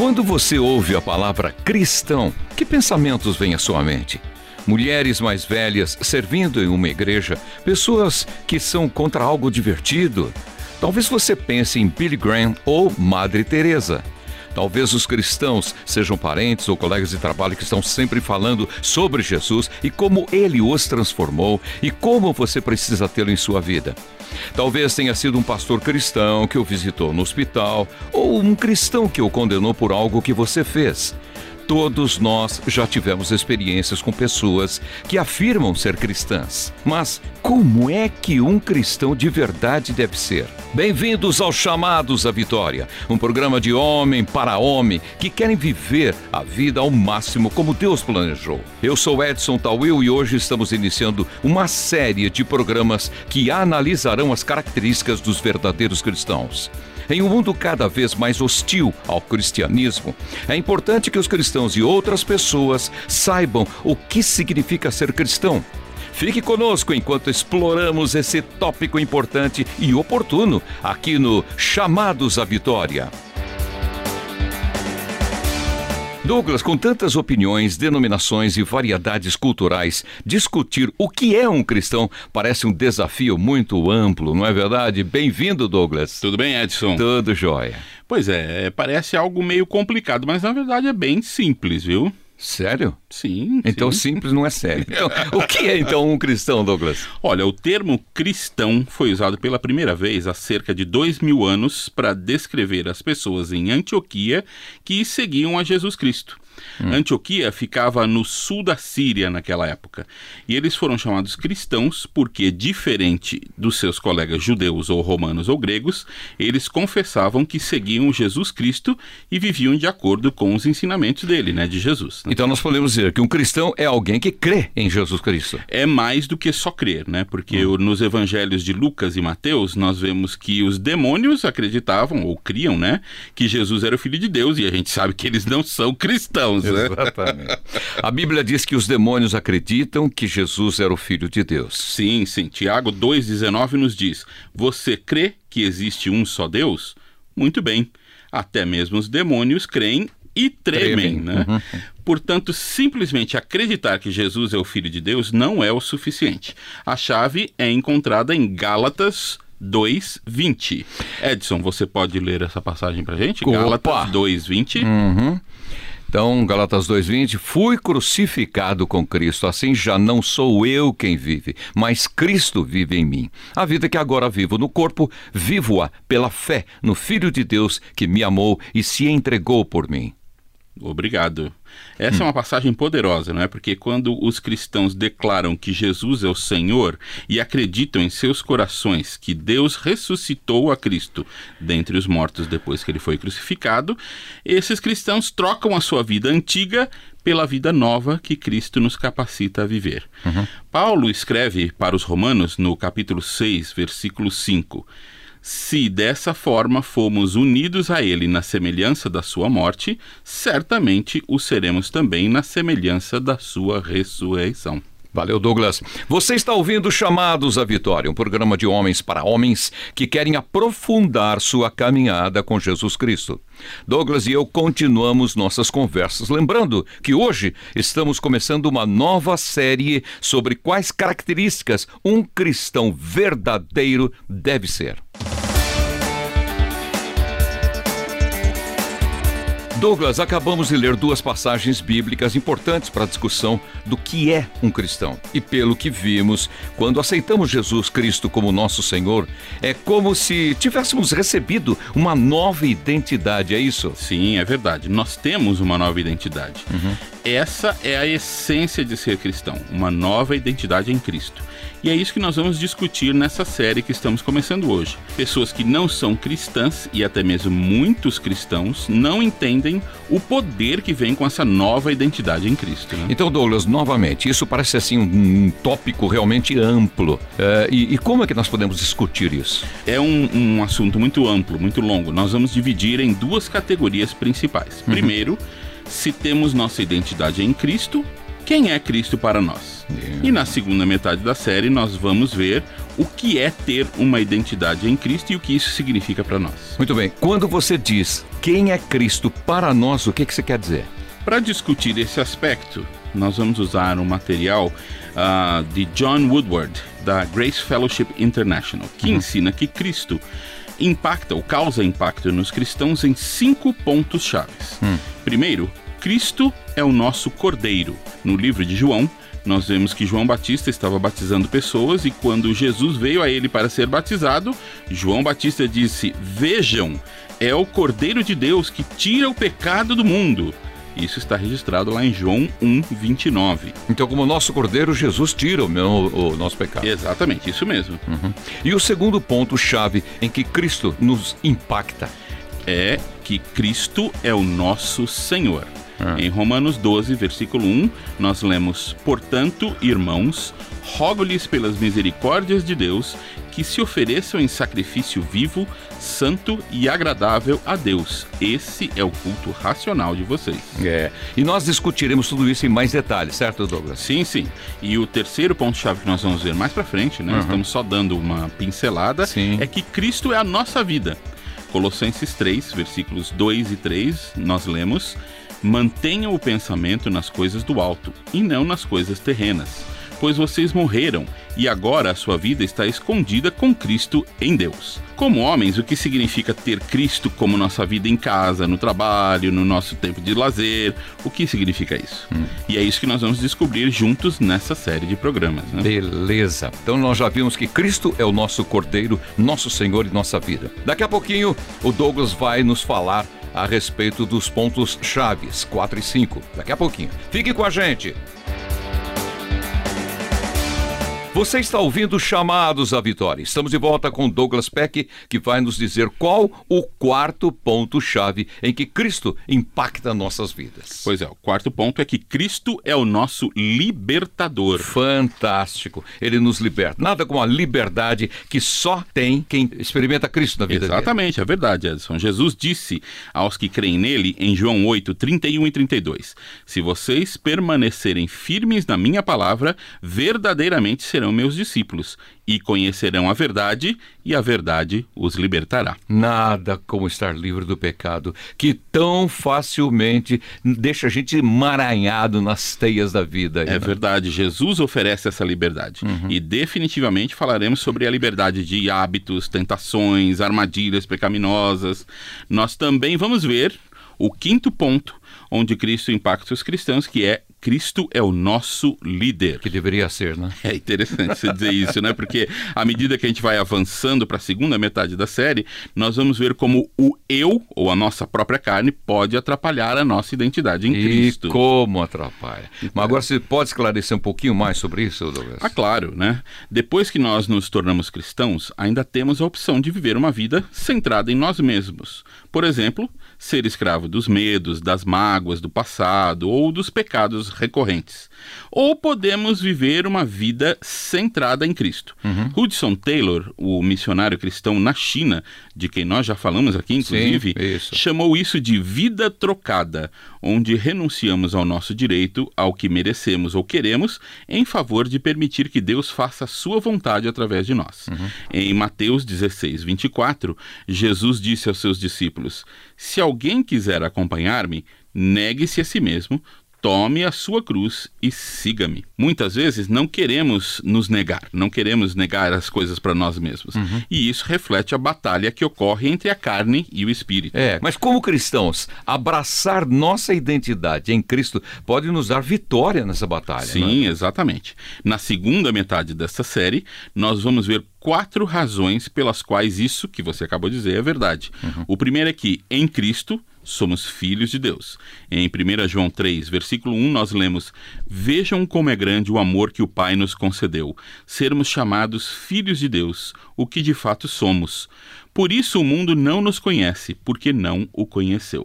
Quando você ouve a palavra cristão, que pensamentos vêm à sua mente? Mulheres mais velhas servindo em uma igreja, pessoas que são contra algo divertido. Talvez você pense em Billy Graham ou Madre Teresa. Talvez os cristãos sejam parentes ou colegas de trabalho que estão sempre falando sobre Jesus e como ele os transformou e como você precisa tê-lo em sua vida. Talvez tenha sido um pastor cristão que o visitou no hospital ou um cristão que o condenou por algo que você fez. Todos nós já tivemos experiências com pessoas que afirmam ser cristãs. Mas como é que um cristão de verdade deve ser? Bem-vindos aos Chamados à Vitória, um programa de homem para homem que querem viver a vida ao máximo como Deus planejou. Eu sou Edson Tawil e hoje estamos iniciando uma série de programas que analisarão as características dos verdadeiros cristãos. Em um mundo cada vez mais hostil ao cristianismo, é importante que os cristãos e outras pessoas saibam o que significa ser cristão. Fique conosco enquanto exploramos esse tópico importante e oportuno aqui no Chamados à Vitória. Douglas, com tantas opiniões, denominações e variedades culturais, discutir o que é um cristão parece um desafio muito amplo, não é verdade? Bem-vindo, Douglas. Tudo bem, Edson? Tudo jóia. Pois é, parece algo meio complicado, mas na verdade é bem simples, viu? Sério? Sim. Então simples não é sério. Então, o que é então um cristão, Douglas? Olha, o termo cristão foi usado pela primeira vez há cerca de 2000 anos para descrever as pessoas em Antioquia que seguiam a Jesus Cristo. Antioquia ficava no sul da Síria naquela época. E eles foram chamados cristãos porque, diferente dos seus colegas judeus ou romanos ou gregos, eles confessavam que seguiam Jesus Cristo e viviam de acordo com os ensinamentos dele, de Jesus. Então nós podemos dizer que um cristão é alguém que crê em Jesus Cristo. É mais do que só crer, porque nos evangelhos de Lucas e Mateus nós vemos que os demônios acreditavam ou criam, que Jesus era o Filho de Deus, e a gente sabe que eles não são cristãos. Exatamente. A Bíblia diz que os demônios acreditam que Jesus era o Filho de Deus. Sim. Tiago 2,19 nos diz: você crê que existe um só Deus? Muito bem. Até mesmo os demônios creem e tremem. Portanto, simplesmente acreditar que Jesus é o Filho de Deus não é o suficiente. A chave é encontrada em Gálatas 2:20. Edson, você pode ler essa passagem pra gente? Opa. Gálatas 2:20. Então, Gálatas 2:20, fui crucificado com Cristo, assim já não sou eu quem vive, mas Cristo vive em mim. A vida que agora vivo no corpo, vivo-a pela fé no Filho de Deus que me amou e se entregou por mim. Obrigado. Essa é uma passagem poderosa, porque quando os cristãos declaram que Jesus é o Senhor e acreditam em seus corações que Deus ressuscitou a Cristo dentre os mortos depois que ele foi crucificado, esses cristãos trocam a sua vida antiga pela vida nova que Cristo nos capacita a viver. Paulo escreve para os Romanos no capítulo 6, versículo 5: se dessa forma fomos unidos a ele na semelhança da sua morte, certamente o seremos também na semelhança da sua ressurreição. Valeu, Douglas. Você está ouvindo Chamados à Vitória, um programa de homens para homens que querem aprofundar sua caminhada com Jesus Cristo. Douglas e eu continuamos nossas conversas, lembrando que hoje estamos começando uma nova série sobre quais características um cristão verdadeiro deve ser. Douglas, acabamos de ler duas passagens bíblicas importantes para a discussão do que é um cristão. E pelo que vimos, quando aceitamos Jesus Cristo como nosso Senhor, é como se tivéssemos recebido uma nova identidade, é isso? Sim, é verdade. Nós temos uma nova identidade. Essa é a essência de ser cristão, uma nova identidade em Cristo. E é isso que nós vamos discutir nessa série que estamos começando hoje. Pessoas que não são cristãs, e até mesmo muitos cristãos, não entendem o poder que vem com essa nova identidade em Cristo. Então, Douglas, novamente, isso parece assim um tópico realmente amplo. E como é que nós podemos discutir isso? É um assunto muito amplo, muito longo. Nós vamos dividir em duas categorias principais. Primeiro, se temos nossa identidade em Cristo quem é Cristo para nós? E na segunda metade da série nós vamos ver o que é ter uma identidade em Cristo e o que isso significa para nós. Muito bem. Quando você diz quem é Cristo para nós, o que você quer dizer? Para discutir esse aspecto, nós vamos usar um material de John Woodward, da Grace Fellowship International, que ensina que Cristo impacta ou causa impacto nos cristãos em 5 pontos chaves. Primeiro, Cristo é o nosso Cordeiro. No livro de João, nós vemos que João Batista estava batizando pessoas e quando Jesus veio a ele para ser batizado, João Batista disse: "Vejam, é o Cordeiro de Deus que tira o pecado do mundo." Isso está registrado lá em João 1:29. Então, como nosso Cordeiro, Jesus tira o nosso pecado. Exatamente, isso mesmo. E o segundo ponto-chave em que Cristo nos impacta é que Cristo é o nosso Senhor. Em Romanos 12, versículo 1, nós lemos: "Portanto, irmãos, rogo-lhes pelas misericórdias de Deus que se ofereçam em sacrifício vivo, santo e agradável a Deus. Esse é o culto racional de vocês." E nós discutiremos tudo isso em mais detalhes, certo, Douglas? Sim, sim. E o terceiro ponto-chave que nós vamos ver mais pra frente, né? Estamos só dando uma pincelada, é que Cristo é a nossa vida. Colossenses 3, versículos 2 e 3, nós lemos: "Mantenham o pensamento nas coisas do alto e não nas coisas terrenas, pois vocês morreram e agora a sua vida está escondida com Cristo em Deus." Como homens, o que significa ter Cristo como nossa vida em casa, no trabalho, no nosso tempo de lazer? O que significa isso? E é isso que nós vamos descobrir juntos nessa série de programas, né? Beleza. Então nós já vimos que Cristo é o nosso Cordeiro, nosso Senhor e nossa vida. Daqui a pouquinho o Douglas vai nos falar a respeito dos pontos chaves 4 e 5. Daqui a pouquinho. Fique com a gente. Você está ouvindo Chamados à Vitória. Estamos de volta com Douglas Peck, que vai nos dizer qual o quarto ponto-chave em que Cristo impacta nossas vidas. Pois é, o quarto ponto é que Cristo é o nosso libertador. Fantástico. Ele nos liberta. Nada como a liberdade que só tem quem experimenta Cristo na vida Exatamente, dele. É verdade, Edson. Jesus disse aos que creem nele, em João 8, 31 e 32, "Se vocês permanecerem firmes na minha palavra, verdadeiramente serão meus discípulos e conhecerão a verdade, e a verdade os libertará." Nada como estar livre do pecado, que tão facilmente deixa a gente emaranhado nas teias da vida. É verdade, Jesus oferece essa liberdade. E definitivamente falaremos sobre a liberdade de hábitos, tentações, armadilhas pecaminosas. Nós também vamos ver o quinto ponto onde Cristo impacta os cristãos, que é: Cristo é o nosso líder. Que deveria ser, né? É interessante você dizer isso, né? Porque à medida que a gente vai avançando para a segunda metade da série, nós vamos ver como o eu, ou a nossa própria carne, pode atrapalhar a nossa identidade em Cristo. E como atrapalha. Mas agora você pode esclarecer um pouquinho mais sobre isso, Douglas? Ah, claro, né? Depois que nós nos tornamos cristãos, ainda temos a opção de viver uma vida centrada em nós mesmos. Por exemplo, ser escravo dos medos, das mágoas do passado ou dos pecados recorrentes. Ou podemos viver uma vida centrada em Cristo. Hudson Taylor, o missionário cristão na China, de quem nós já falamos aqui, inclusive, chamou isso de vida trocada, onde renunciamos ao nosso direito, ao que merecemos ou queremos, em favor de permitir que Deus faça a sua vontade através de nós. Em Mateus 16, 24, Jesus disse aos seus discípulos: "Se alguém quiser acompanhar-me, negue-se a si mesmo, tome a sua cruz e siga-me." Muitas vezes não queremos nos negar, não queremos negar as coisas para nós mesmos. E isso reflete a batalha que ocorre entre a carne e o espírito. Mas como cristãos, abraçar nossa identidade em Cristo pode nos dar vitória nessa batalha. Sim, exatamente. Na segunda metade desta série, nós vamos ver 4 razões pelas quais isso que você acabou de dizer é verdade. O primeiro é que, em Cristo, somos filhos de Deus. Em 1 João 3, versículo 1, nós lemos: "Vejam como é grande o amor que o Pai nos concedeu, sermos chamados filhos de Deus, o que de fato somos. Por isso o mundo não nos conhece, porque não o conheceu."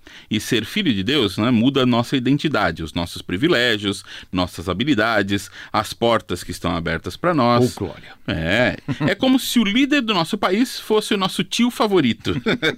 E ser filho de Deus, né, muda a nossa identidade, os nossos privilégios, nossas habilidades, as portas que estão abertas para nós. Oh, glória. É como se o líder do nosso país fosse o nosso tio favorito.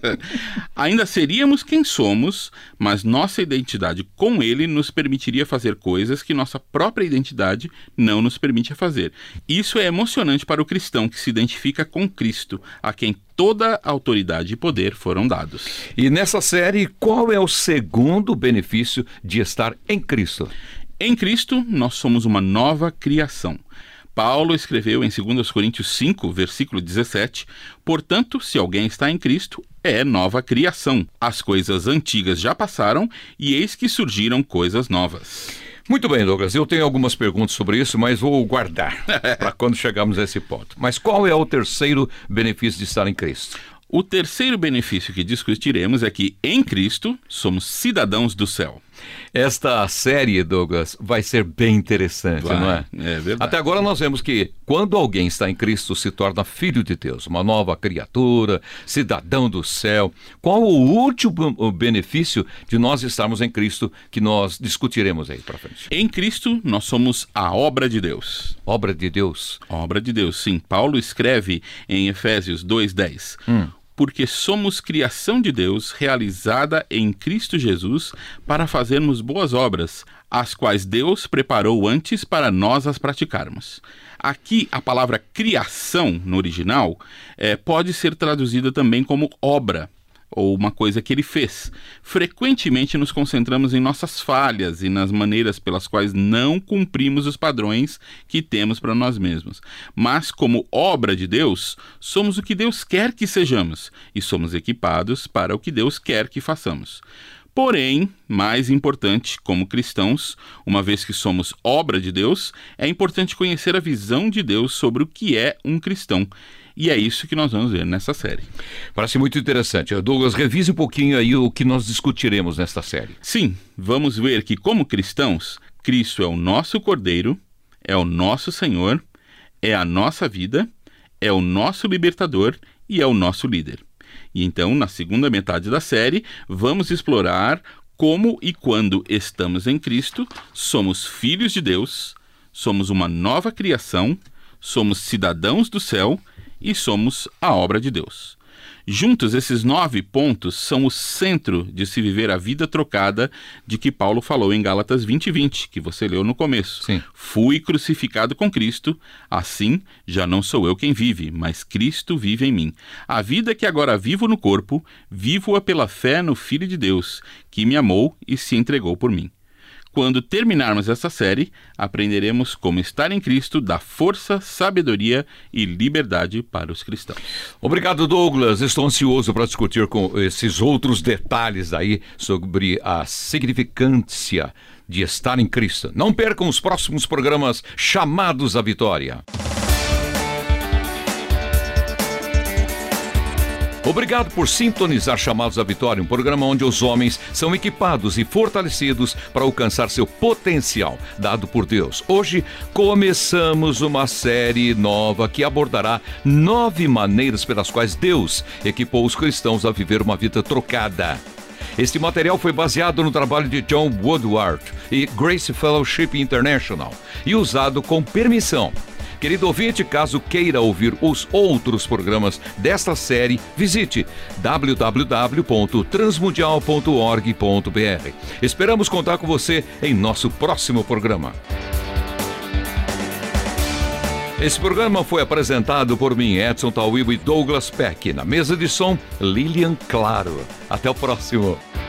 Ainda seríamos quem somos, mas nossa identidade com ele nos permitiria fazer coisas que nossa própria identidade não nos permite fazer. Isso é emocionante para o cristão que se identifica com Cristo, a quem toda a autoridade e poder foram dados. E nessa série, qual é o segundo benefício de estar em Cristo? Em Cristo, nós somos uma nova criação. Paulo escreveu em 2 Coríntios 5, versículo 17, portanto, se alguém está em Cristo, é nova criação. As coisas antigas já passaram e eis que surgiram coisas novas. Muito bem, Douglas, eu tenho algumas perguntas sobre isso, mas vou guardar para quando chegarmos a esse ponto. Mas qual é o terceiro benefício de estar em Cristo? O terceiro benefício que discutiremos é que, em Cristo, somos cidadãos do céu. Esta série, Douglas, vai ser bem interessante, não é? É verdade. Até agora nós vemos que quando alguém está em Cristo se torna filho de Deus, uma nova criatura, cidadão do céu. Qual o último benefício de nós estarmos em Cristo que nós discutiremos aí para frente? Em Cristo, nós somos a obra de Deus. Obra de Deus? Obra de Deus, sim. Paulo escreve em Efésios 2:10. Porque somos criação de Deus, realizada em Cristo Jesus, para fazermos boas obras, as quais Deus preparou antes para nós as praticarmos. Aqui, a palavra criação, no original, pode ser traduzida também como obra, ou uma coisa que ele fez. Frequentemente nos concentramos em nossas falhas e nas maneiras pelas quais não cumprimos os padrões que temos para nós mesmos. Mas, como obra de Deus, somos o que Deus quer que sejamos e somos equipados para o que Deus quer que façamos. Porém, mais importante, como cristãos, uma vez que somos obra de Deus, é importante conhecer a visão de Deus sobre o que é um cristão. E é isso que nós vamos ver nessa série. Parece muito interessante. Douglas, revise um pouquinho aí o que nós discutiremos nesta série. Sim, vamos ver que como cristãos, Cristo é o nosso Cordeiro, é o nosso Senhor, é a nossa vida, é o nosso libertador e é o nosso líder. E então, na segunda metade da série, vamos explorar como e quando estamos em Cristo, somos filhos de Deus, somos uma nova criação, somos cidadãos do céu e somos a obra de Deus. Juntos, esses 9 pontos são o centro de se viver a vida trocada de que Paulo falou em Gálatas 20:20, que você leu no começo. Sim. Fui crucificado com Cristo, assim já não sou eu quem vive, mas Cristo vive em mim. A vida que agora vivo no corpo, vivo-a pela fé no Filho de Deus, que me amou e se entregou por mim. Quando terminarmos essa série, aprenderemos como estar em Cristo dá força, sabedoria e liberdade para os cristãos. Obrigado, Douglas. Estou ansioso para discutir com esses outros detalhes aí sobre a significância de estar em Cristo. Não percam os próximos programas Chamados à Vitória. Obrigado por sintonizar Chamados à Vitória, um programa onde os homens são equipados e fortalecidos para alcançar seu potencial dado por Deus. Hoje começamos uma série nova que abordará 9 maneiras pelas quais Deus equipou os cristãos a viver uma vida trocada. Este material foi baseado no trabalho de John Woodward e Grace Fellowship International e usado com permissão. Querido ouvinte, caso queira ouvir os outros programas desta série, visite www.transmundial.org.br. Esperamos contar com você em nosso próximo programa. Esse programa foi apresentado por mim, Edson Tawil e Douglas Peck. Na mesa de som, Lilian Claro. Até o próximo.